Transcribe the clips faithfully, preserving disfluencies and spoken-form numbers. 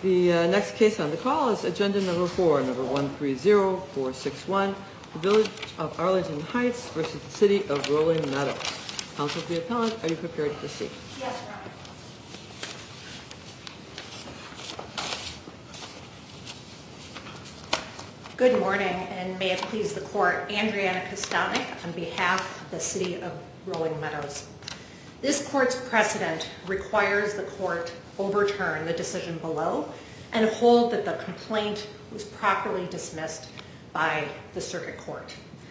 The uh, next case on the call is agenda number four, number one three zero four six one, the Village of Arlington Heights versus the City of Rolling Meadows. Counsel for the appellant, are you prepared to proceed? Yes, Your Honor. Good morning, and may it please the Court, Andriana Kostanek on behalf of the City of Rolling Meadows. This Court's precedent requires the Court overturn the decision below and hold that the complaint was properly dismissed by the Circuit Court.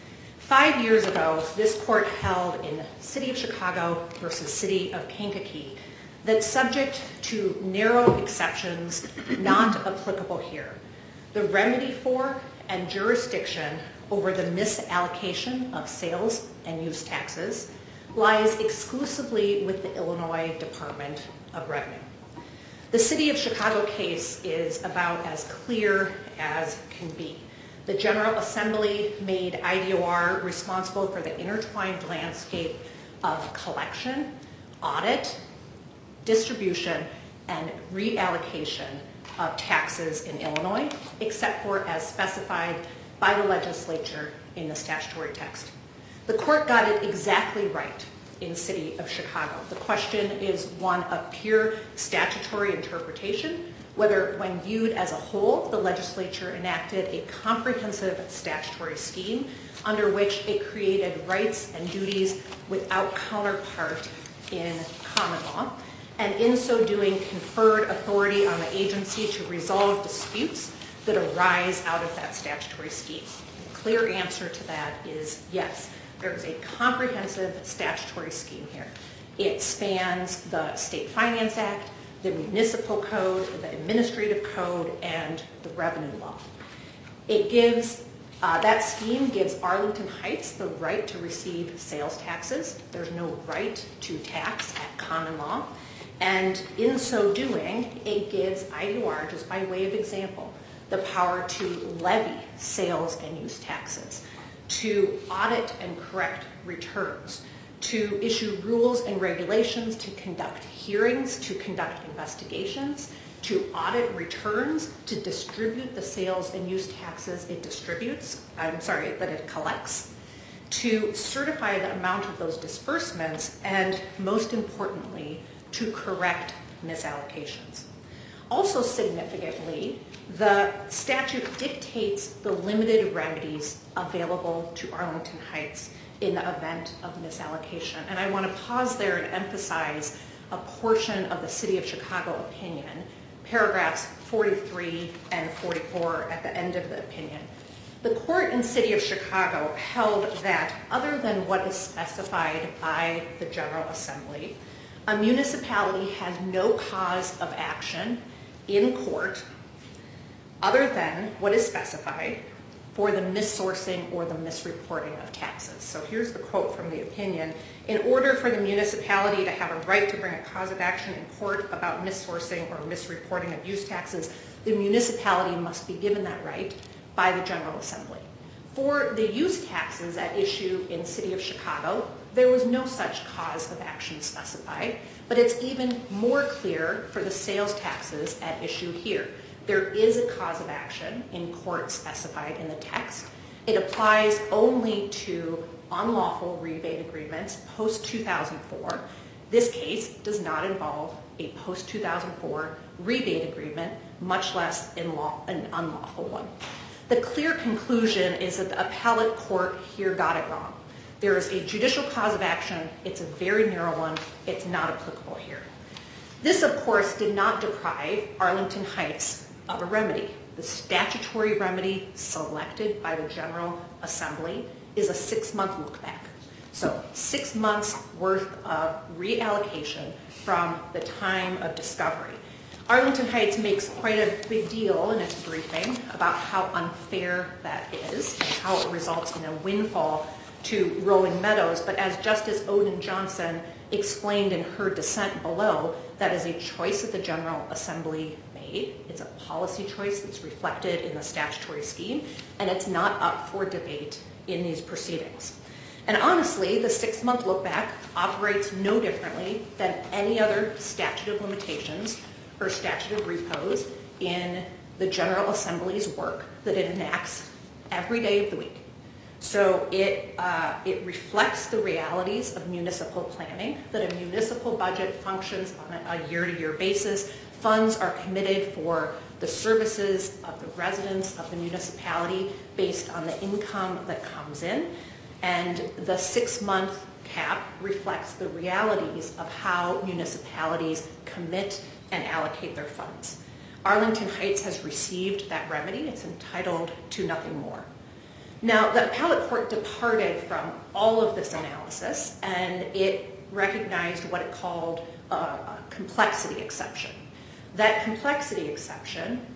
Five years ago, this Court held in City of Chicago versus City of Kankakee that subject to narrow exceptions not applicable here, the remedy for and jurisdiction over the misallocation of sales and use taxes lies exclusively with the Illinois Department of Revenue. The City of Chicago case is about as clear as can be. The General Assembly made I D O R responsible for the intertwined landscape of collection, audit, distribution, and reallocation of taxes in Illinois, except for as specified by the legislature in the statutory text. The Court got it exactly right in the City of Chicago. The question is one of pure statutory interpretation, whether when viewed as a whole, the legislature enacted a comprehensive statutory scheme under which it created rights and duties without counterpart in common law, and in so doing conferred authority on the agency to resolve disputes that arise out of that statutory scheme. The clear answer to that is yes. There is a comprehensive statutory scheme here. It spans the State Finance Act, the Municipal Code, the Administrative Code, and the Revenue Law. It gives, uh, that scheme gives Arlington Heights the right to receive sales taxes. There's no right to tax at common law. And in so doing, it gives I D O R, just by way of example, the power to levy sales and use taxes, to audit and correct returns, to issue rules and regulations, to conduct hearings, to conduct investigations, to audit returns, to distribute the sales and use taxes it distributes, I'm sorry, that it collects, to certify the amount of those disbursements, and most importantly, to correct misallocations. Also significantly, the statute dictates the limited remedies available to Arlington Heights in the event of misallocation. And I want to pause there and emphasize a portion of the City of Chicago opinion, paragraphs forty-three and forty-four at the end of the opinion. The court in City of Chicago held that other than what is specified by the General Assembly, a municipality has no cause of action in court other than what is specified for the missourcing or the misreporting of taxes. So here's the quote from the opinion. In order for the municipality to have a right to bring a cause of action in court about missourcing or misreporting of use taxes, the municipality must be given that right by the General Assembly. For the use taxes at issue in City of Chicago, there was no such cause of action specified, but it's even more clear for the sales taxes at issue here. There is a cause of action in court specified in the text. It applies only to unlawful rebate agreements post two thousand four. This case does not involve a post two thousand four rebate agreement, much less in law, an unlawful one. The clear conclusion is that the appellate court here got it wrong. There is a judicial cause of action. It's a very narrow one. It's not applicable here. This, of course, did not deprive Arlington Heights of a remedy. The statutory remedy selected by the General Assembly is a six-month look-back. So six months worth of reallocation from the time of discovery. Arlington Heights makes quite a big deal in its briefing about how unfair that is and how it results in a windfall to Rolling Meadows, but as Justice Odin Johnson explained in her dissent below, that is a choice that the General Assembly made. It's a policy choice that's reflected in the statutory scheme, and it's not up for debate in these proceedings. And honestly, the six-month look-back operates no differently than any other statute of limitations or statute of repose in the General Assembly's work that it enacts every day of the week. So it, uh, it reflects the realities of municipal planning, that a municipal budget functions on a, a year-to-year basis. Funds are committed for the services of the residents of the municipality based on the income that comes in. And the six-month cap reflects the realities of how municipalities commit and allocate their funds. Arlington Heights has received that remedy. It's entitled to nothing more. Now, the appellate court departed from all of this analysis, and it recognized what it called a, a complexity exception. That complexity exception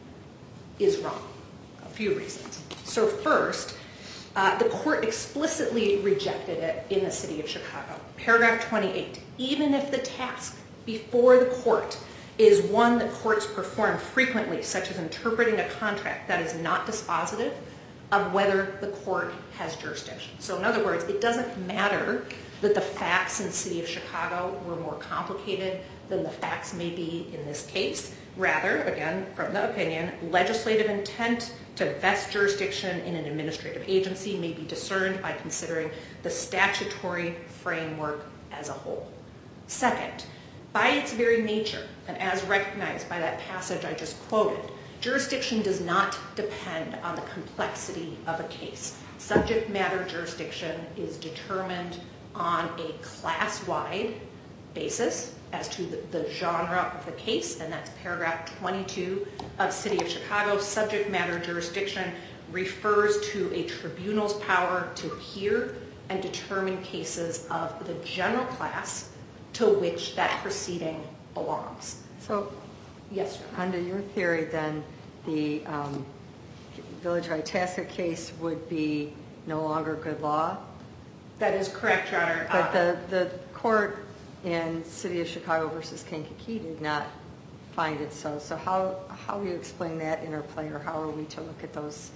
is wrong, a few reasons. So first, uh, the court explicitly rejected it in the city of Chicago. Paragraph twenty-eight, even if the task before the court is one that courts perform frequently, such as interpreting a contract, that is not dispositive of whether the court has jurisdiction. So in other words, it doesn't matter that the facts in the city of Chicago were more complicated than the facts may be in this case. Rather, again, from the opinion, legislative intent to vest jurisdiction in an administrative agency may be discerned by considering the statutory framework as a whole. Second, by its very nature, and as recognized by that passage I just quoted, jurisdiction does not depend on the complexity of a case. Subject matter jurisdiction is determined on a class-wide basis as to the, the genre of the case, and that's paragraph twenty-two of City of Chicago. Subject matter jurisdiction refers to a tribunal's power to hear and determine cases of the general class to which that proceeding belongs. So, yes, sir. Under your theory, then, the um, Village of Itasca case would be no longer good law? That is correct, Your Honor. But the, the court in City of Chicago versus Kankakee did not find it so. So how, how do you explain that interplay, or how are we to look at those,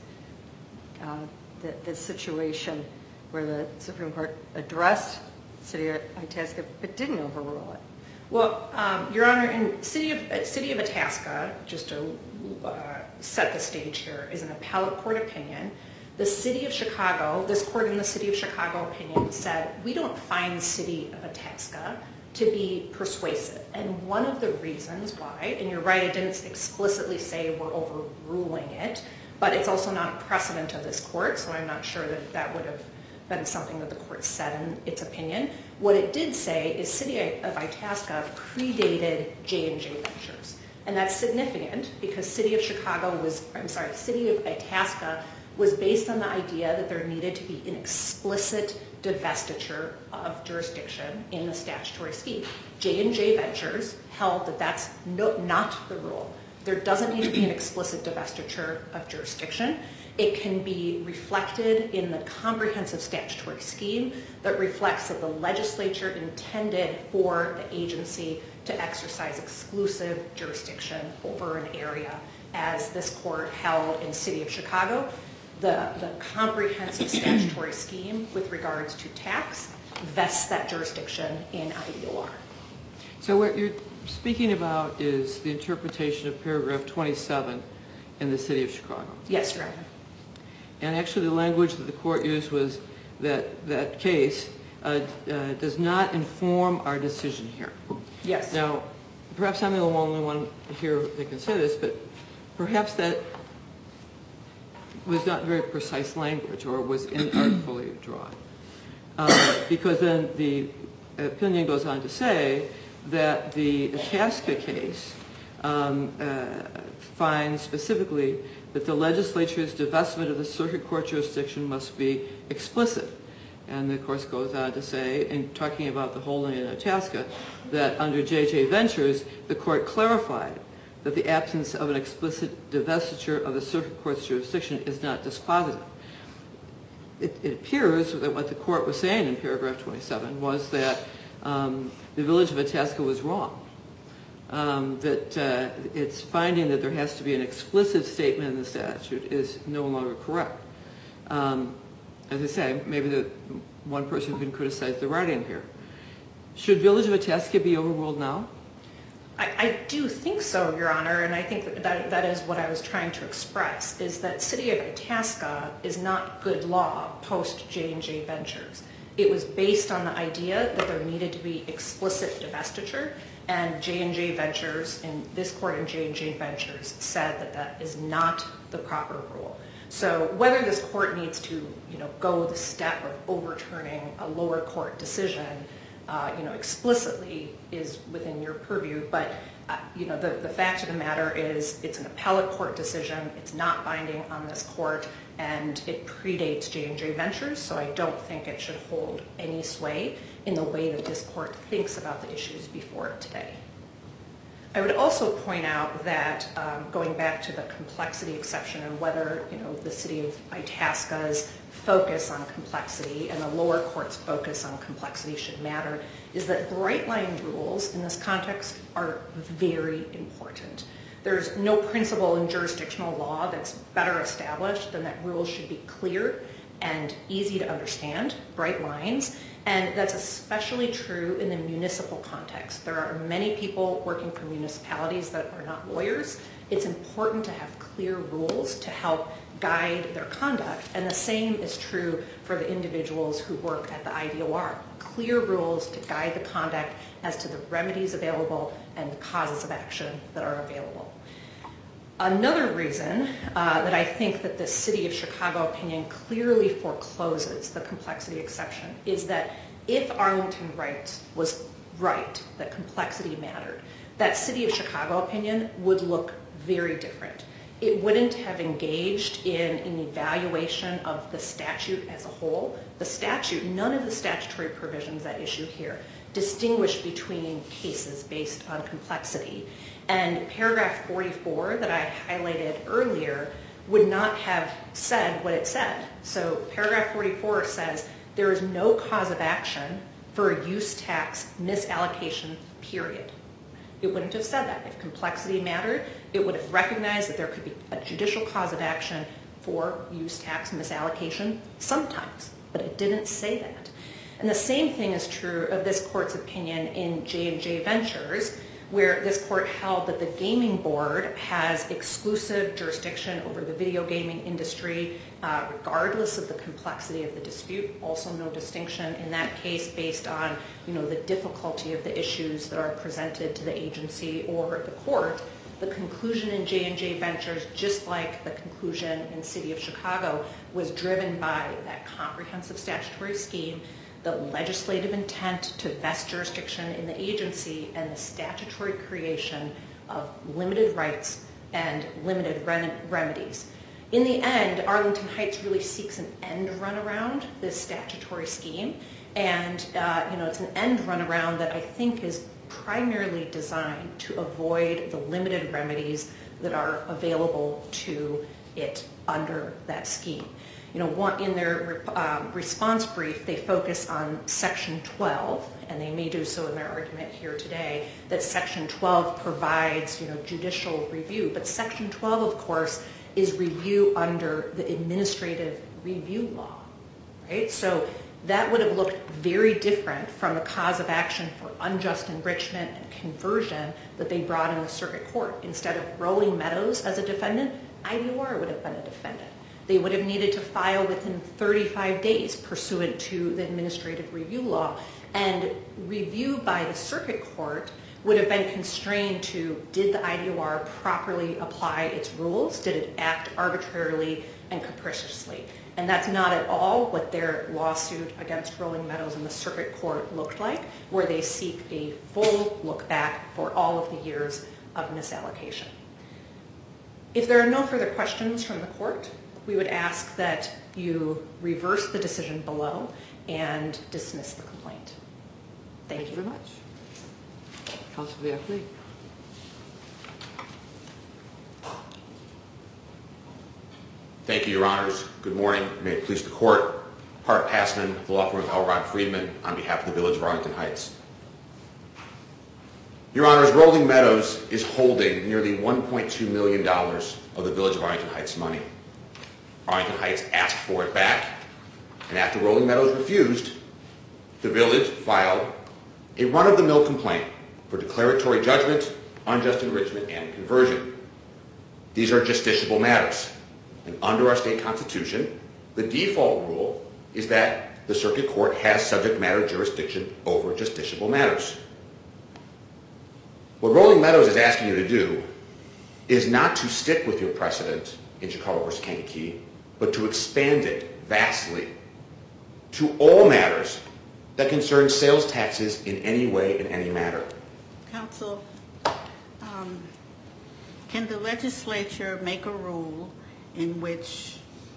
uh, the, the situation where the Supreme Court addressed City of Itasca but didn't overrule it? Well, um, Your Honor, in City of, uh, City of Itasca, just to uh, set the stage here, is an appellate court opinion. The City of Chicago, this court in the City of Chicago opinion said, we don't find City of Itasca to be persuasive. And one of the reasons why, and you're right, it didn't explicitly say we're overruling it, but it's also not a precedent of this court, so I'm not sure that that would have been something that the court said in its opinion. What it did say is City of Itasca predated J and J Ventures. And that's significant because City of Chicago was, I'm sorry, City of Itasca was based on the idea that there needed to be an explicit divestiture of jurisdiction in the statutory scheme. J and J Ventures held that that's no, not the rule. There doesn't need to be an explicit divestiture of jurisdiction. It can be reflected in the comprehensive statutory scheme that reflects that the legislature intended for the agency to exercise exclusive jurisdiction over an area, as this court held in City of Chicago. The, the comprehensive statutory scheme with regards to tax vests that jurisdiction in I D O R. So what you're speaking about is the interpretation of paragraph twenty-seven in the City of Chicago. Yes, Your Honor. And actually the language that the court used was that that case uh, uh, does not inform our decision here. Yes. Now, perhaps I'm the only one here that can say this, but perhaps that was not very precise language or was inartfully drawn. Uh, because then the opinion goes on to say that the Itasca case um, uh, finds specifically that the legislature's divestment of the circuit court jurisdiction must be explicit. And of course goes on to say, in talking about the holding in Itasca, that under J J Ventures, the court clarified that the absence of an explicit divestiture of the circuit court's jurisdiction is not dispositive. It, it appears that what the court was saying in paragraph twenty-seven was that um, the Village of Itasca was wrong. Um, that uh, its finding that there has to be an explicit statement in the statute is no longer correct. Um, as I say, maybe the one person can criticize the writing here. Should Village of Itasca be overruled now? I, I do think so, Your Honor, and I think that, that that is what I was trying to express, is that City of Itasca is not good law post-J and J Ventures. It was based on the idea that there needed to be explicit divestiture, and J and J Ventures, and this court in J and J Ventures, said that that is not the proper rule. So whether this court needs to, you know, go the step of overturning a lower court decision, uh, you know, explicitly is within your purview, but uh, you know, the, the fact of the matter is it's an appellate court decision, it's not binding on this court, and it predates J and J Ventures, so I don't think it should hold any sway in the way that this court thinks about the issues before it today. I would also point out that um, going back to the complexity exception and whether, you know, the City of Itasca's focus on complexity and the lower court's focus on complexity should matter, is that bright line rules in this context are very important. There's no principle in jurisdictional law that's better established than that rules should be clear and easy to understand, bright lines, and that's especially true in the municipal context. There are many people working for municipalities that are not lawyers. It's important to have clear rules to help guide their conduct, and the same is true for the individuals who work at the I D O R. Clear rules to guide the conduct as to the remedies available and the causes of action that are available. Another reason uh, that I think that the City of Chicago opinion clearly forecloses the complexity exception is that if Arlington Heights was right, that complexity mattered, that City of Chicago opinion would look very different. It wouldn't have engaged in an evaluation of the statute as a whole. The statute, none of the statutory provisions at issue here distinguish between cases based on complexity. And paragraph forty-four that I highlighted earlier would not have said what it said. So paragraph forty-four says there is no cause of action for a use tax misallocation, period. It wouldn't have said that. If complexity mattered, it would have recognized that there could be a judicial cause of action for use tax misallocation sometimes, but it didn't say that. And the same thing is true of this court's opinion in J and J Ventures, where this court held that the gaming board has exclusive jurisdiction over the video gaming industry, uh, regardless of the complexity of the dispute. Also no distinction in that case based on, you know, the difficulty of the issues that are presented to the agency or the court. The conclusion in J and J Ventures, just like the conclusion in City of Chicago, was driven by that comprehensive statutory scheme, the legislative intent to vest jurisdiction in the agency, and the statutory creation of limited rights and limited rem- remedies. In the end, Arlington Heights really seeks an end run around this statutory scheme, and uh, you know, it's an end run around that I think is primarily designed to avoid the limited remedies that are available to it under that scheme. You know, one, in their um, response brief, they focus on Section twelve, and they may do so in their argument here today, that Section twelve provides, you know, judicial review. But Section twelve, of course, is review under the administrative review law, right? So that would have looked very different from the cause of action for unjust enrichment and conversion that they brought in the circuit court. Instead of Rolling Meadows as a defendant, I D O R would have been a defendant. They would have needed to file within thirty-five days pursuant to the administrative review law. And review by the circuit court would have been constrained to, did the I D O R properly apply its rules? Did it act arbitrarily and capriciously? And that's not at all what their lawsuit against Rolling Meadows in the circuit court looked like, where they seek a full look back for all of the years of misallocation. If there are no further questions from the court, we would ask that you reverse the decision below and dismiss the complaint. Thank, Thank you. you very much. Councilor Viacli. Thank you, Your Honors. Good morning. May it please the Court. Hart Passman, the law firm of Elrod Friedman, on behalf of the Village of Arlington Heights. Your Honors, Rolling Meadows is holding nearly one point two million dollars of the Village of Arlington Heights money. Arlington Heights asked for it back, and after Rolling Meadows refused, the Village filed a run-of-the-mill complaint for declaratory judgment unjust enrichment, and conversion. These are justiciable matters. And under our state constitution, the default rule is that the circuit court has subject matter jurisdiction over justiciable matters. What Rolling Meadows is asking you to do is not to stick with your precedent in Chicago versus Kankakee, but to expand it vastly to all matters that concern sales taxes in any way, in any matter. Counsel, um, can the legislature make a rule in which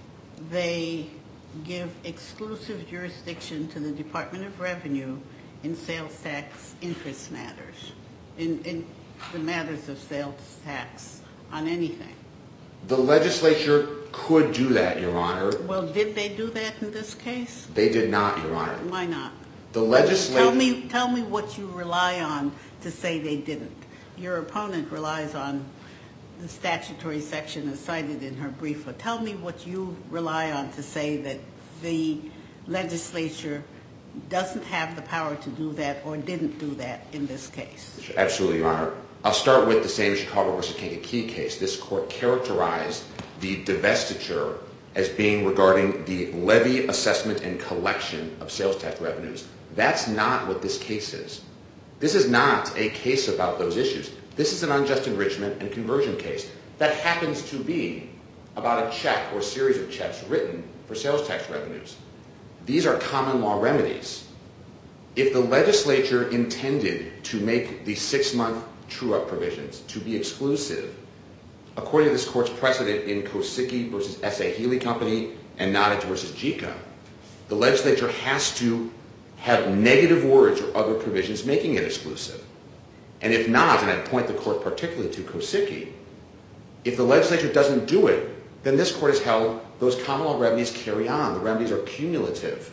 they give exclusive jurisdiction to the Department of Revenue in sales tax interest matters, in, in the matters of sales tax on anything? The legislature could do that, Your Honor. Well, did they do that in this case? They did not, Your Honor. Why not? The legislature... Tell me, tell me what you rely on to say they didn't. Your opponent relies on the statutory section as cited in her brief. But tell me what you rely on to say that the legislature doesn't have the power to do that or didn't do that in this case. Absolutely, Your Honor. I'll start with the same Chicago versus Kankakee case. This court characterized the divestiture as being regarding the levy, assessment, and collection of sales tax revenues. That's not what this case is. This is not a case about those issues. This is an unjust enrichment and conversion case that happens to be about a check or series of checks written for sales tax revenues. These are common law remedies. If the legislature intended to make the six-month true-up provisions to be exclusive, according to this court's precedent in Kosicki versus S A. Healy Company and Nottage versus JICA, the legislature has to have negative words or other provisions making it exclusive. And if not, and I'd point the court particularly to Kosicki, if the legislature doesn't do it, then this court has held those common law remedies carry on. The remedies are cumulative,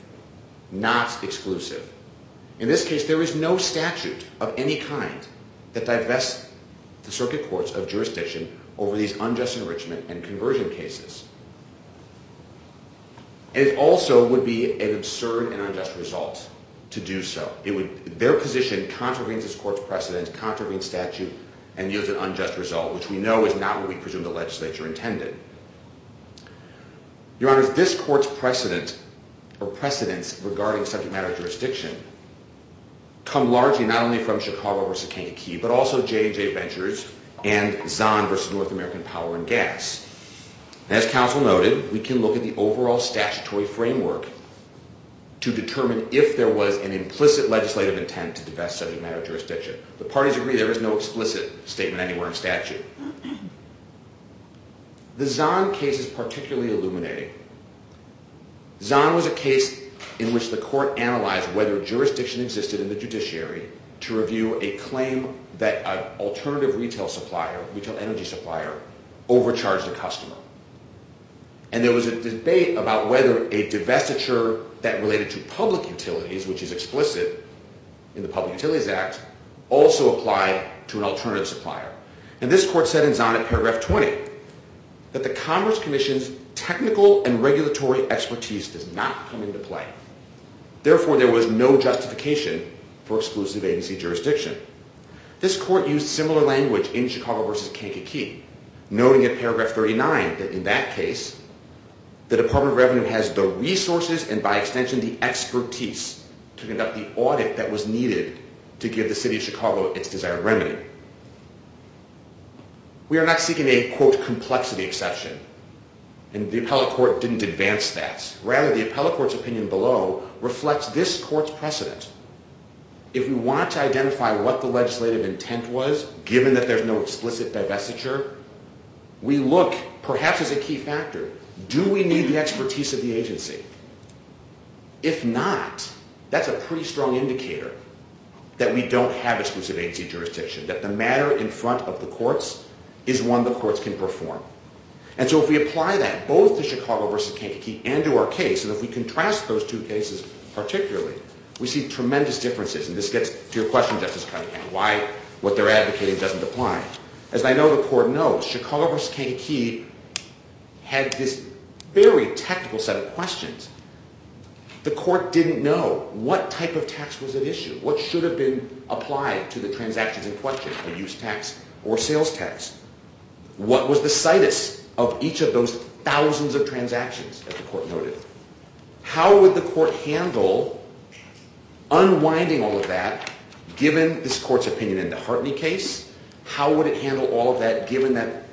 not exclusive. In this case, there is no statute of any kind that divests the circuit courts of jurisdiction over these unjust enrichment and conversion cases. And it also would be an absurd and unjust result to do so. It would, their position contravenes this court's precedent, contravenes statute, and yields an unjust result, which we know is not what we presume the legislature intended. Your Honors, this court's precedent or precedents regarding subject matter jurisdiction come largely not only from Chicago versus Kankakee, but also J and J Ventures and Zahn versus North American Power and Gas. And as counsel noted, we can look at the overall statutory framework to determine if there was an implicit legislative intent to divest subject matter jurisdiction. The parties agree there is no explicit statement anywhere in statute. The Zahn case is particularly illuminating. Zahn was a case in which the court analyzed whether jurisdiction existed in the judiciary to review a claim that an alternative retail supplier, retail energy supplier, overcharged a customer. And there was a debate about whether a divestiture that related to public utilities, which is explicit in the Public Utilities Act, also applied to an alternative supplier. And this court said in Zahn at paragraph twenty that the Commerce Commission's technical and regulatory expertise does not come into play. Therefore, there was no justification for exclusive agency jurisdiction. This court used similar language in Chicago versus Kankakee, noting at paragraph thirty-nine that in that case, the Department of Revenue has the resources and by extension the expertise to conduct the audit that was needed to give the city of Chicago its desired remedy. We are not seeking a, quote, complexity exception, and the appellate court didn't advance that. Rather, the appellate court's opinion below reflects this court's precedent. If we want to identify what the legislative intent was, given that there's no explicit divestiture, we look, perhaps as a key factor, do we need the expertise of the agency? If not, that's a pretty strong indicator that we don't have exclusive agency jurisdiction, that the matter in front of the courts is one the courts can perform. And so if we apply that both to Chicago versus Kankakee and to our case, and if we contrast those two cases particularly, we see tremendous differences. And this gets to your question, Justice Cunningham, why what they're advocating doesn't apply. As I know the court knows, Chicago versus Kankakee had this very technical set of questions. The court didn't know what type of tax was at issue, what should have been applied to the transactions in question, a use tax, or sales tax? What was the situs of each of those thousands of transactions, as the court noted? How would the court handle unwinding all of that, given this court's opinion in the Hartney case? How would it handle all of that, given that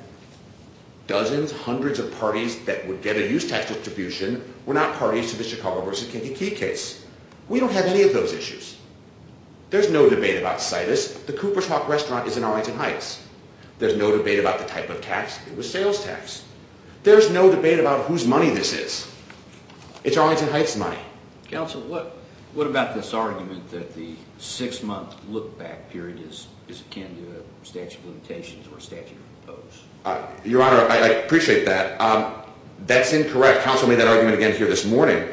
dozens, hundreds of parties that would get a use tax distribution were not parties to the Chicago versus Kankakee case? We don't have any of those issues. There's no debate about situs. The Cooper's Hawk restaurant is in Arlington Heights. There's no debate about the type of tax. It was sales tax. There's no debate about whose money this is. It's Arlington Heights money. Counsel, what what about this argument that the six-month look-back period is, is akin to a statute of limitations or a statute of repose? Uh, Your Honor, I, I appreciate that. Um, that's incorrect. Counsel made that argument again here this morning.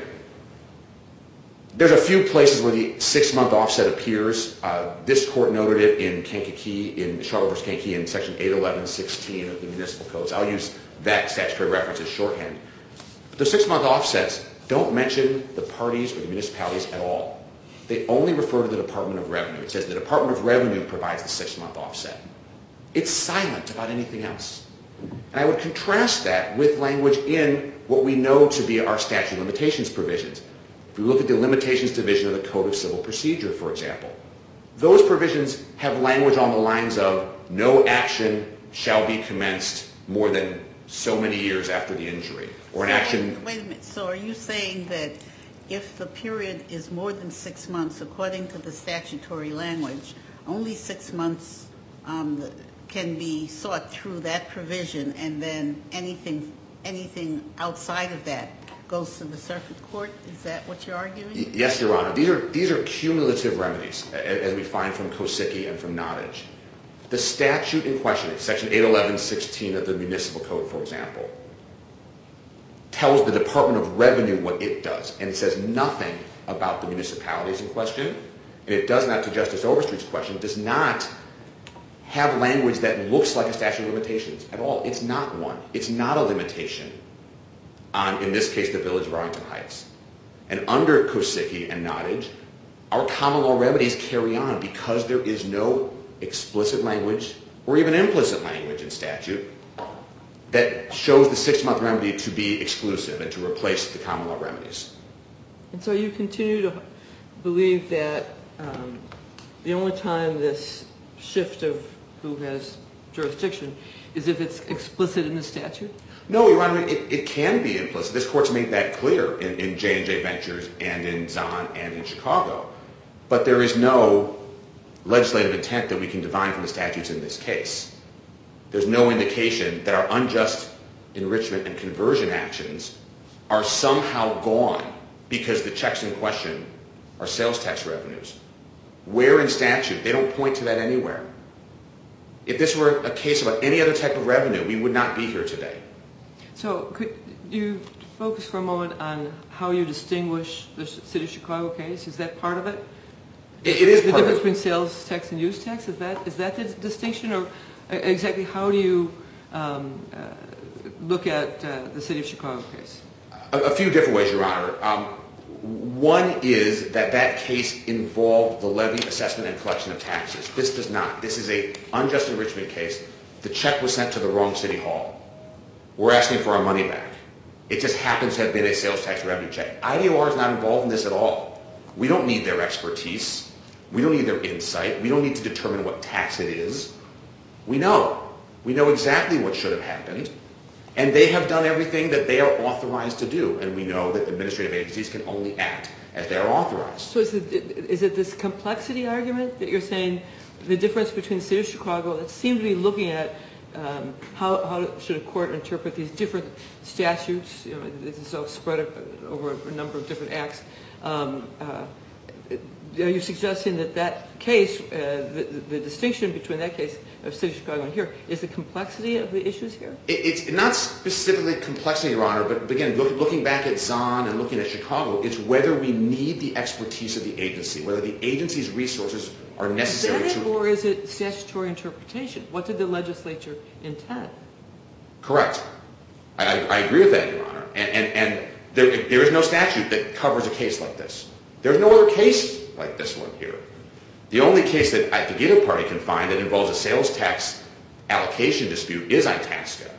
There's a few places where the six-month offset appears. Uh, this court noted it in Kankakee, in Chicago versus Kankakee, in Section eight eleven sixteen of the municipal codes. I'll use that statutory reference as shorthand. But the six-month offsets don't mention the parties or the municipalities at all. They only refer to the Department of Revenue. It says the Department of Revenue provides the six-month offset. It's silent about anything else. And I would contrast that with language in what we know to be our statute of limitations provisions. If we look at the limitations division of the Code of Civil Procedure, for example, those provisions have language on the lines of no action shall be commenced more than so many years after the injury, or an so, action... Wait a minute. So are you saying that if the period is more than six months, according to the statutory language, only six months um, can be sought through that provision, and then anything anything outside of that goes to the circuit court? Is that what you're arguing? Yes, Your Honor. These are these are cumulative remedies, as we find from Kosicki and from Nottage. The statute in question, Section eight eleven sixteen of the municipal code, for example, tells the Department of Revenue what it does, and it says nothing about the municipalities in question, and it does not, to Justice Overstreet's question, does not have language that looks like a statute of limitations at all. It's not one. It's not a limitation on, in this case, the Village of Arlington Heights. And under Kosicki and Nottage, our common law remedies carry on because there is no explicit language or even implicit language in statute that shows the six-month remedy to be exclusive and to replace the common law remedies. And so you continue to believe that um, the only time this shift of who has jurisdiction is if it's explicit in the statute? No, Your Honor, it, it can be implicit. This Court's made that clear in, in J and J Ventures and in Zahn and in Chicago. But there is no legislative intent that we can divine from the statutes in this case. There's no indication that our unjust enrichment and conversion actions are somehow gone because the checks in question are sales tax revenues. Where in statute? They don't point to that anywhere. If this were a case about any other type of revenue, we would not be here today. So could you focus for a moment on how you distinguish the City of Chicago case? Is that part of it? It, it is the part difference of it. between sales tax and use tax? Is that is that the distinction, or exactly how do you um, uh, look at uh, the City of Chicago case? A, a few different ways, Your Honor. Um, one is that that case involved the levy, assessment, and collection of taxes. This does not. This is a unjust enrichment case. The check was sent to the wrong city hall. We're asking for our money back. It just happens to have been a sales tax revenue check. I D O R is not involved in this at all. We don't need their expertise. We don't need their insight. We don't need to determine what tax it is. We know. We know exactly what should have happened. And they have done everything that they are authorized to do. And we know that administrative agencies can only act as they are authorized. So is it, is it this complexity argument that you're saying, the difference between the City of Chicago, that seem to be looking at um, how, how should a court interpret these different statutes, you know, this is so spread over a number of different acts. Um, uh, Are you suggesting that that case, uh, the, the distinction between that case of City of Chicago and here, is the complexity of the issues here? It, it's not specifically complexity, Your Honor, but again, look, looking back at Zahn and looking at Chicago, it's whether we need the expertise of the agency, whether the agency's resources are necessary is that it, to... or is it statutory interpretation? What did the legislature intend? Correct. I, I, I agree with that, Your Honor. And, and, and there, there is no statute that covers a case like this. There's no other case like this one here. The only case that I think either party can find that involves a sales tax allocation dispute is Itasca.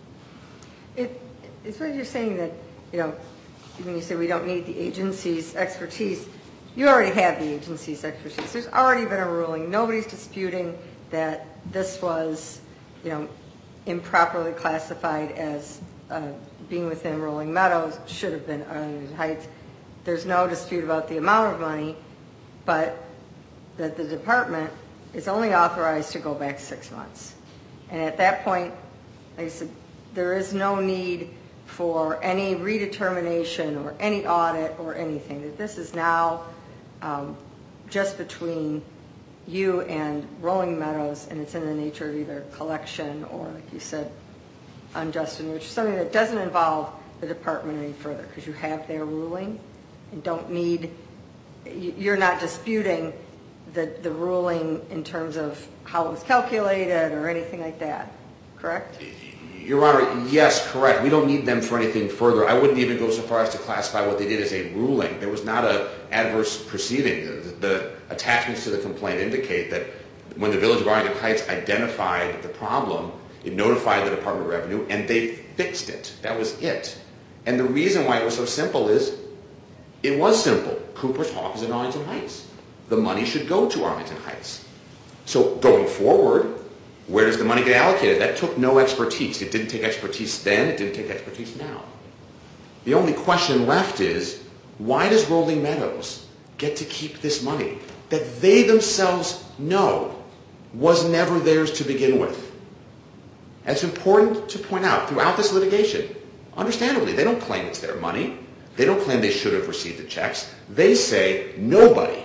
It, it's what you're saying that, you know, when you say we don't need the agency's expertise, you already have the agency's expertise. There's already been a ruling. Nobody's disputing that this was, you know, improperly classified as uh, being within Rolling Meadows, should have been Arlington Heights. There's no dispute about the amount of money, but that the department is only authorized to go back six months. And at that point, like I said, there is no need for any redetermination or any audit or anything. That this is now um, just between you and Rolling Meadows, and it's in the nature of either collection or, like you said, unjust enrichment, something that doesn't involve the department any further, because you have their ruling and don't need, you're not disputing the, the ruling in terms of how it was calculated or anything like that, correct? Your Honor, yes, correct. We don't need them for anything further. I wouldn't even go so far as to classify what they did as a ruling. There was not an adverse proceeding. The, the attachments to the complaint indicate that when the Village of Arlington Heights identified the problem, it notified the Department of Revenue, and they fixed it. That was it. And the reason why it was so simple is it was simple. Cooper's Hawk is in Arlington Heights. The money should go to Arlington Heights. So going forward, where does the money get allocated? That took no expertise. It didn't take expertise then. It didn't take expertise now. The only question left is, why does Rolling Meadows get to keep this money that they themselves know was never theirs to begin with? And it's important to point out throughout this litigation, understandably, they don't claim it's their money. They don't claim they should have received the checks. They say nobody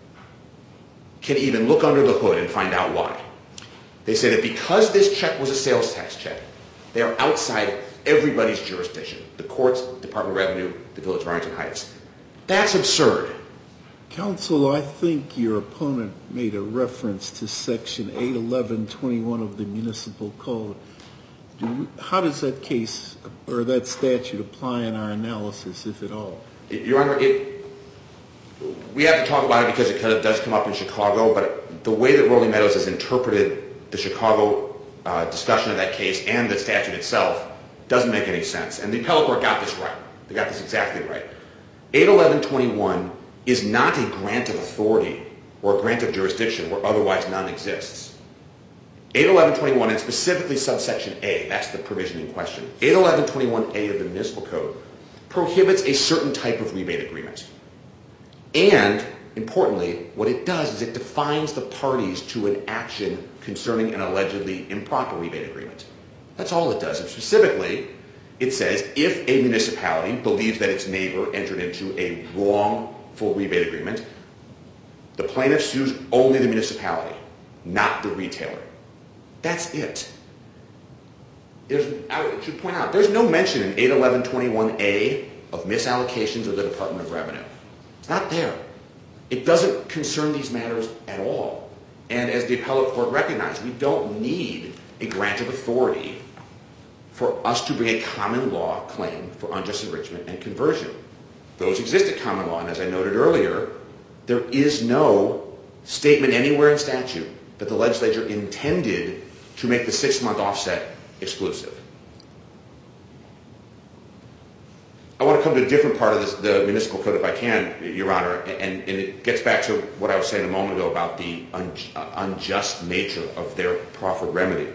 can even look under the hood and find out why. They say that because this check was a sales tax check, they are outside everybody's jurisdiction, the courts, Department of Revenue, the Village of Arlington Heights. That's absurd. Counsel, I think your opponent made a reference to Section eight eleven twenty-one of the Municipal Code. Do we, how does that case or that statute apply in our analysis, if at all? Your Honor, it, we have to talk about it because it kind of does come up in Chicago, but the way that Rolling Meadows has interpreted the Chicago uh, discussion of that case and the statute itself doesn't make any sense. And the appellate court got this right. They got this exactly right. eight eleven twenty-one is not a grant of authority or a grant of jurisdiction where otherwise none exists. eight eleven twenty-one, and specifically subsection A, that's the provision in question. eight eleven twenty-one A of the Municipal Code prohibits a certain type of rebate agreement. And, importantly, what it does is it defines the parties to an action concerning an allegedly improper rebate agreement. That's all it does. And specifically, it says if a municipality believes that its neighbor entered into a wrongful rebate agreement, the plaintiff sues only the municipality, not the retailer. That's it. There's, I should point out, there's no mention in eight eleven twenty-one A of misallocations of the Department of Revenue. It's not there. It doesn't concern these matters at all. And as the appellate court recognized, we don't need a grant of authority for us to bring a common law claim for unjust enrichment and conversion. Those exist at common law, and as I noted earlier, there is no statement anywhere in statute that the legislature intended to make the six-month offset exclusive. I want to come to a different part of this, the municipal code, if I can, Your Honor, and, and it gets back to what I was saying a moment ago about the un, uh, unjust nature of their proffered remedy.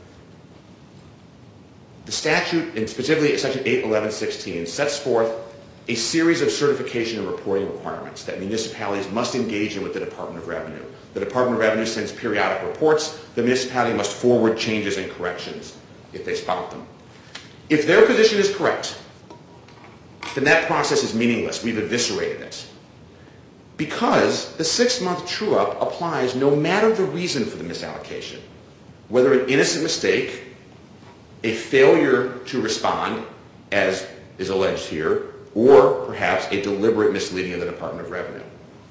The statute, and specifically Section eight eleven sixteen, sets forth a series of certification and reporting requirements that municipalities must engage in with the Department of Revenue. The Department of Revenue sends periodic reports. The municipality must forward changes and corrections if they spot them. If their position is correct, then that process is meaningless. We've eviscerated it. Because the six-month true-up applies no matter the reason for the misallocation, whether an innocent mistake, a failure to respond, as is alleged here, or perhaps a deliberate misleading of the Department of Revenue.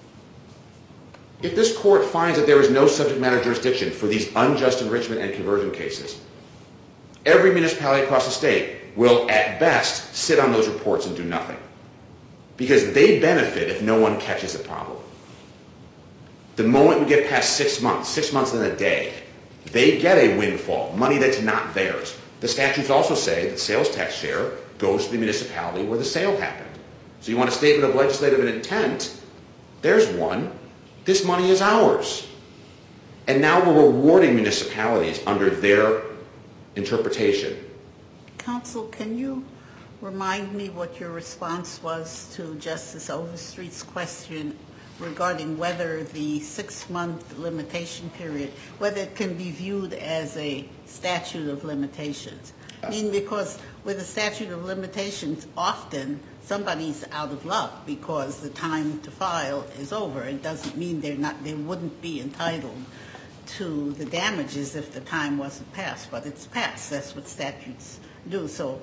If this court finds that there is no subject matter jurisdiction for these unjust enrichment and conversion cases, every municipality across the state will, at best, sit on those reports and do nothing. Because they benefit if no one catches the problem. The moment we get past six months, six months and a day, They get a windfall, money that's not theirs. The statutes also say that sales tax share goes to the municipality where the sale happened. So you want a statement of legislative intent, there's one. This money is ours. And now we're rewarding municipalities under their interpretation. Counsel, can you remind me what your response was to Justice Overstreet's question regarding whether the six-month limitation period, whether it can be viewed as a statute of limitations? I mean, because with a statute of limitations, often somebody's out of luck because the time to file is over. It doesn't mean they're not, they wouldn't be entitled to the damages if the time wasn't passed, but it's passed. That's what statutes do. So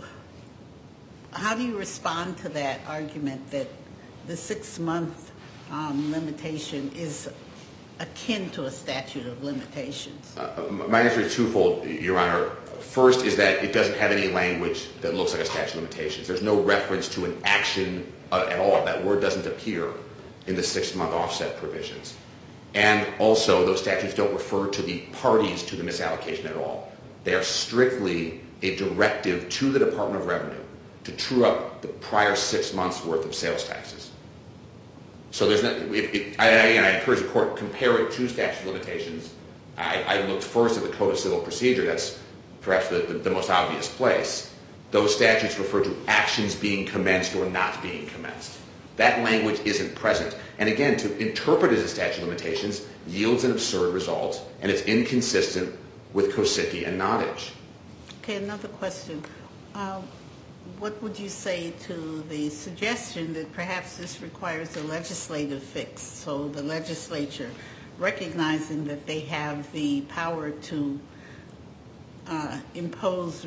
how do you respond to that argument that the six-month um, limitation is akin to a statute of limitations? Uh, my answer is twofold, Your Honor. First is that it doesn't have any language that looks like a statute of limitations. There's no reference to an action uh, at all. That word doesn't appear in the six-month offset provisions. And also, those statutes don't refer to the parties to the misallocation at all. They are strictly a directive to the Department of Revenue to true up the prior six months' worth of sales taxes. So there's not, it, it, I, again, I encourage the court to compare it to statute of limitations. I, I looked first at the Code of Civil Procedure. That's perhaps the, the, the most obvious place. Those statutes refer to actions being commenced or not being commenced. That language isn't present. And again, to interpret it as a statute of limitations yields an absurd result, and it's inconsistent with Kosicki and Nottage. Okay, another question. Uh, what would you say to the suggestion that perhaps this requires a legislative fix? So the legislature, recognizing that they have the power to uh, impose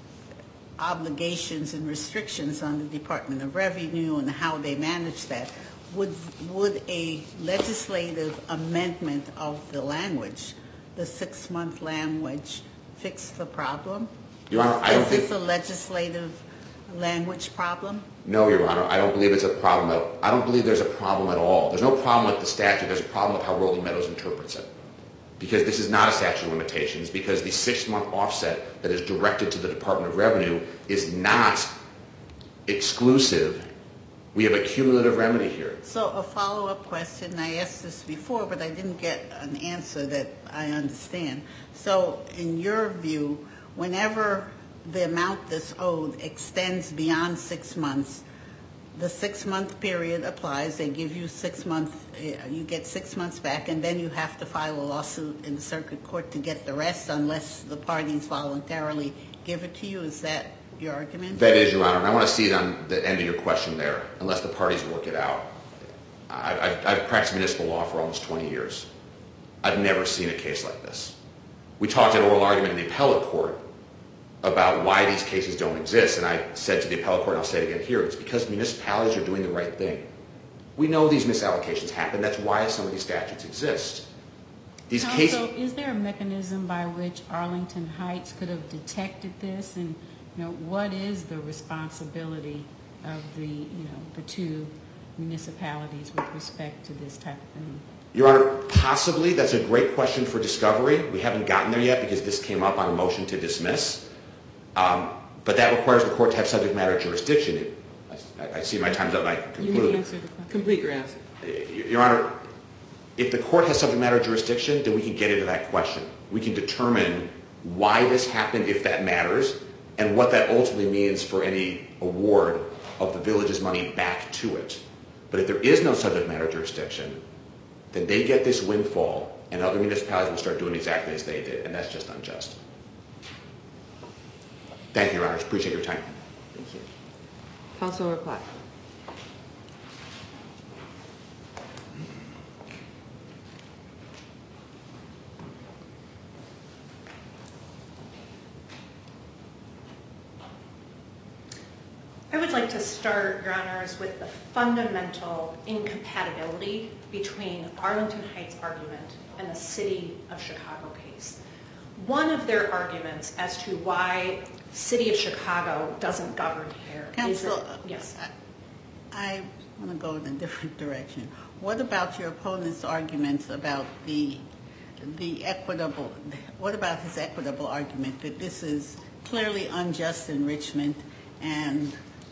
obligations and restrictions on the Department of Revenue and how they manage that, would would a legislative amendment of the language, the six-month language, fix the problem? Your Honor, I don't Is think... this a legislative language problem? No, Your Honor, I don't believe it's a problem. At, I don't believe there's a problem at all. There's no problem with the statute. There's a problem with how Rolling Meadows interprets it. Because this is not a statute of limitations, because the six-month offset that is directed to the Department of Revenue is not exclusive. We have a cumulative remedy here. So a follow-up question, I asked this before, but I didn't get an answer that I understand. So in your view, whenever the amount that's owed extends beyond six months, the six-month period applies. They give you six months, you get six months back, and then you have to file a lawsuit in the circuit court to get the rest unless the parties voluntarily give it to you. Is that your argument? That is, Your Honor, and I want to see it on the end of your question there, unless the parties work it out. I, I've, I've practiced municipal law for almost twenty years. I've never seen a case like this. We talked at oral argument in the appellate court about why these cases don't exist, and I said to the appellate court, and I'll say it again here, it's because municipalities are doing the right thing. We know these misallocations happen. That's why some of these statutes exist. These also, cases... is there a mechanism by which Arlington Heights could have detected this, and you know, what is the responsibility of the, you know, the two municipalities with respect to this type of thing? Your Honor, possibly. That's a great question for discovery. We haven't gotten there yet because this came up on a motion to dismiss. Um, but that requires the court to have subject matter jurisdiction. I, I see my time's up and I conclude. You can answer the question. Complete your answer. Your Honor, if the court has subject matter jurisdiction, then we can get into that question. We can determine why this happened, if that matters, and what that ultimately means for any award of the village's money back to it. But if there is no subject matter jurisdiction, then they get this windfall, and other municipalities will start doing exactly as they did, and that's just unjust. Thank you, Your Honors. Appreciate your time. Thank you. Counsel reply. I would like to start, Your Honors, with the fundamental incompatibility between Arlington Heights' argument and the City of Chicago case. One of their arguments as to why City of Chicago doesn't govern here is Counsel, that, yes. I, I want to go in a different direction. What about your opponent's arguments about the the equitable, what about his equitable argument that this is clearly unjust enrichment and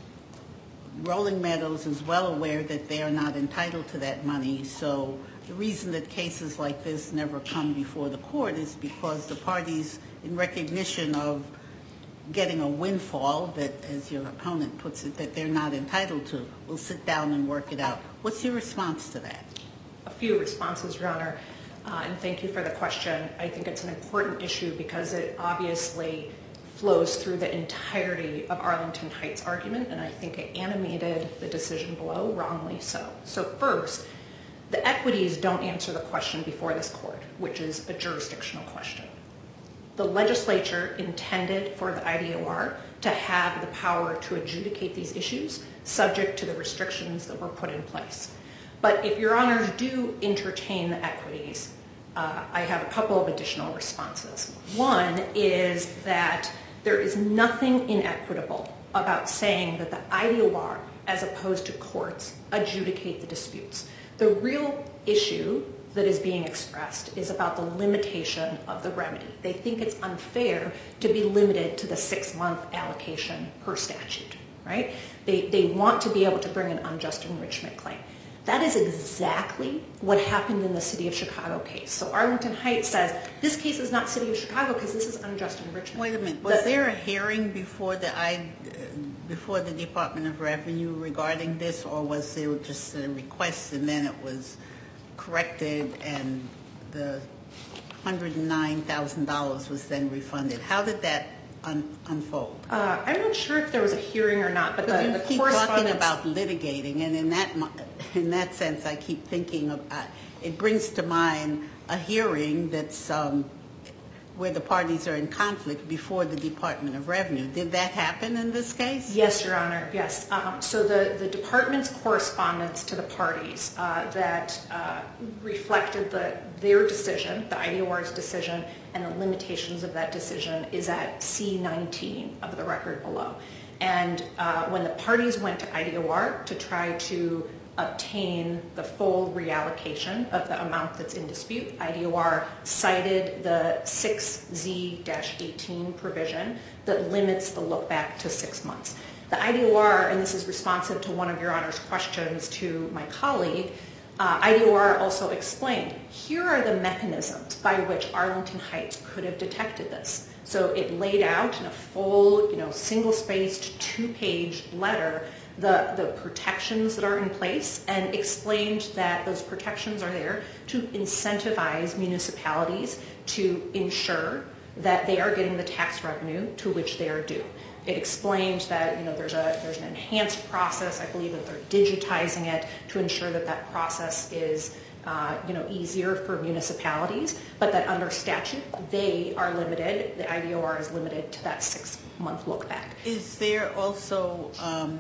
Rolling Meadows is well aware that they are not entitled to that money, so the reason that cases like this never come before the court is because the parties, in recognition of getting a windfall that, as your opponent puts it, that they're not entitled to, will sit down and work it out. What's your response to that? A few responses, Your Honor, uh, and thank you for the question. I think it's an important issue because it obviously flows through the entirety of Arlington Heights' argument, and I think it animated the decision below, wrongly so. So first, the equities don't answer the question before this court, which is a jurisdictional question. The legislature intended for the I D O R to have the power to adjudicate these issues subject to the restrictions that were put in place. But if Your Honors do entertain the equities, uh, I have a couple of additional responses. One is that there is nothing inequitable about saying that the I D O R, as opposed to courts, adjudicate the disputes. The real issue that is being expressed is about the limitation of the remedy. They think it's unfair to be limited to the six-month allocation per statute, right? They, they want to be able to bring an unjust enrichment claim. That is exactly what happened in the City of Chicago case. So Arlington Heights says, this case is not City of Chicago because this is unjust enrichment. Wait a minute. Was the, there a hearing before the I, uh, before the Department of Revenue regarding this, or was there just a request and then it was corrected and the one hundred nine thousand dollars was then refunded? How did that un unfold? Uh, I'm not sure if there was a hearing or not, but the, you the keep talking about litigating, and in that in that sense, I keep thinking of uh, it brings to mind a hearing that's um, where the parties are in conflict before the Department of Revenue. Did that happen in this case? Yes, Your Honor, yes. Um, so the, the department's correspondence to the parties uh, that uh, reflected the, their decision, the I D O R's decision, and the limitations of that decision is at C nineteen of the record below. And uh, when the parties went to I D O R to try to obtain the full reallocation of the amount that's in dispute, I D O R cited the six Z eighteen provision that limits the look back to six months. The I D O R, and this is responsive to one of Your Honor's questions to my colleague, uh, I D O R also explained, here are the mechanisms by which Arlington Heights could have detected this. So it laid out in a full, you know, single-spaced, two-page letter the, the protections that are in place and explained that those protections are there to incentivize municipalities to ensure that they are getting the tax revenue to which they are due. It explained that, you know, there's a there's an enhanced process. I believe that they're digitizing it to ensure that that process is uh, you know, easier for municipalities, but that under statute they are limited. The I D O R is limited to that six-month look back. Is there also um,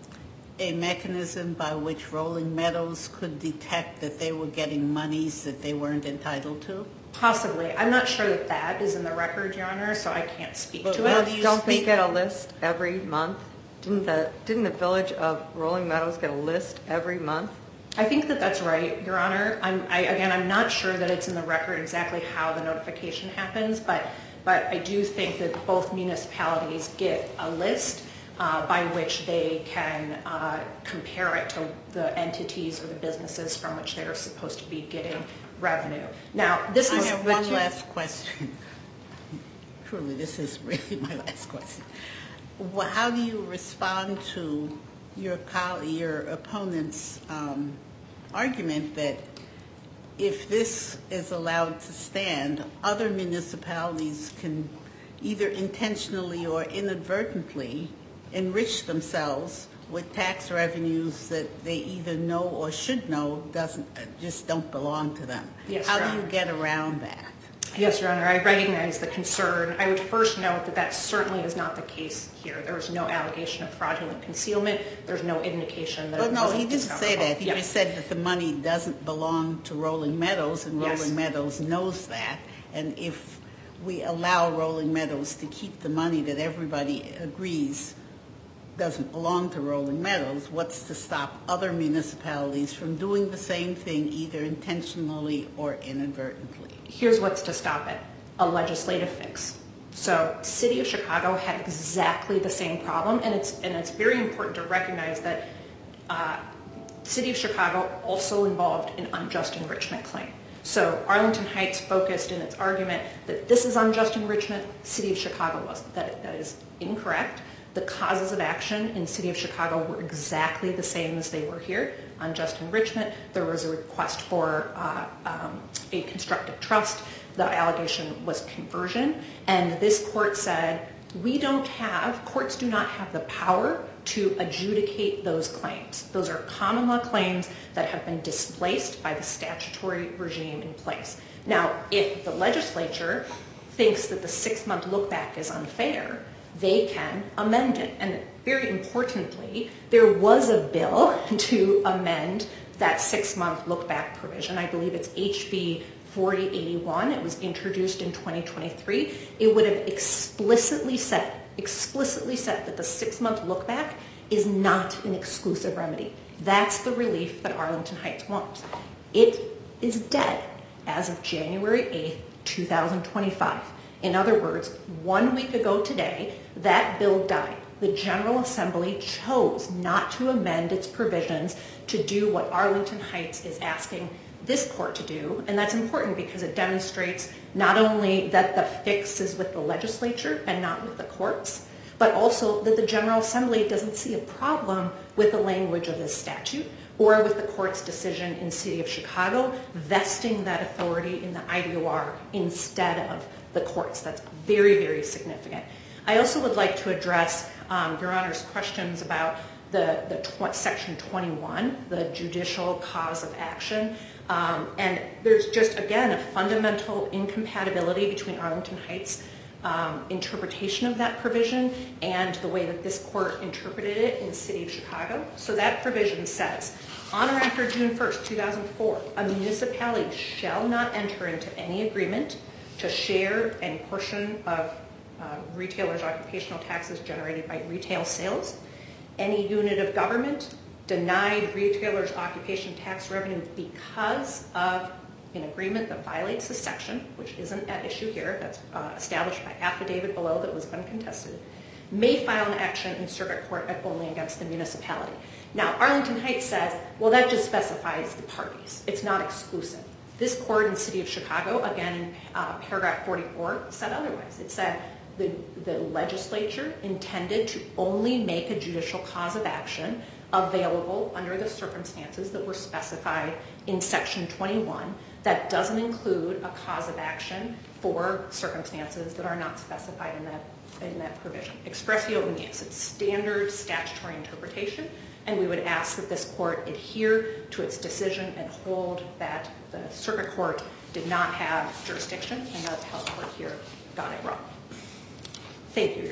a mechanism by which Rolling Meadows could detect that they were getting monies that they weren't entitled to? Possibly. I'm not sure that that is in the record, Your Honor, so I can't speak but to well, it. Do Don't they get a list every month? Didn't the, didn't the village of Rolling Meadows get a list every month? I think that that's right, Your Honor. I'm, I, again, I'm not sure that it's in the record exactly how the notification happens, but, but I do think that both municipalities get a list uh, by which they can uh, compare it to the entities or the businesses from which they are supposed to be getting revenue. Now, this I is... have one last question. Truly, this is really my last question. How do you respond to your your opponent's um, argument that if this is allowed to stand, other municipalities can either intentionally or inadvertently enrich themselves with tax revenues that they either know or should know doesn't just don't belong to them? Yes, How Your do you Honor. get around that? Yes, Your Honor, I recognize the concern. I would first note that that certainly is not the case here. There was no allegation of fraudulent concealment. There's no indication that Well, it no, wasn't he didn't say discoverable. that. He Yeah. just said that the money doesn't belong to Rolling Meadows, and Yes. Rolling Meadows knows that. And if we allow Rolling Meadows to keep the money that everybody agrees doesn't belong to Rolling Meadows, what's to stop other municipalities from doing the same thing, either intentionally or inadvertently? Here's what's to stop it: a legislative fix. So, City of Chicago had exactly the same problem, and it's and it's very important to recognize that uh, City of Chicago also involved an unjust enrichment claim. So, Arlington Heights focused in its argument that this is unjust enrichment. City of Chicago wasn't. That that is incorrect. The causes of action in City of Chicago were exactly the same as they were here. Unjust enrichment. There was a request for uh, um, a constructive trust. The allegation was conversion. And this court said, we don't have, courts do not have the power to adjudicate those claims. Those are common law claims that have been displaced by the statutory regime in place. Now, if the legislature thinks that the six-month look-back is unfair, they can amend it. And very importantly, there was a bill to amend that six-month look-back provision. I believe it's H B forty eighty-one. It was introduced in twenty twenty-three. It would have explicitly said, explicitly said that the six-month look-back is not an exclusive remedy. That's the relief that Arlington Heights wants. It is dead as of January eighth, two thousand twenty-five. In other words, one week ago today, that bill died. The General Assembly chose not to amend its provisions to do what Arlington Heights is asking this court to do, and that's important because it demonstrates not only that the fix is with the legislature and not with the courts, but also that the General Assembly doesn't see a problem with the language of this statute or with the court's decision in City of Chicago vesting that authority in the I D O R instead of the courts. That's very, very significant. I also would like to address um, Your Honor's questions about the, the tw- Section twenty-one, the judicial cause of action. Um, and there's just, again, a fundamental incompatibility between Arlington Heights' um, interpretation of that provision and the way that this court interpreted it in the City of Chicago. So that provision says, on or after June first, two thousand four, a municipality shall not enter into any agreement to share any portion of uh, retailers' occupational taxes generated by retail sales. Any unit of government denied retailers' occupation tax revenue because of an agreement that violates this section, which isn't at issue here, that's uh, established by affidavit below that was uncontested, may file an action in circuit court only against the municipality. Now, Arlington Heights says, well, that just specifies the parties. It's not exclusive. This court in the City of Chicago, again in uh, paragraph forty-four, said otherwise. It said the, the legislature intended to only make a judicial cause of action available under the circumstances that were specified in Section twenty-one. That doesn't include a cause of action for circumstances that are not specified in that, in that provision. Expressio unius, it's standard statutory interpretation, and we would ask that this court adhere to its decision and hold that the circuit court did not have jurisdiction and that the health court here got it wrong. Thank you, Your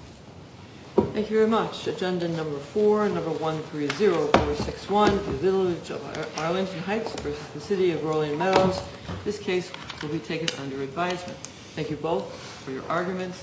Honor. Thank you very much. Agenda number four, number one three zero four six one, the Village of Arlington Heights versus the City of Rolling Meadows. This case will be taken under advisement. Thank you both for your arguments.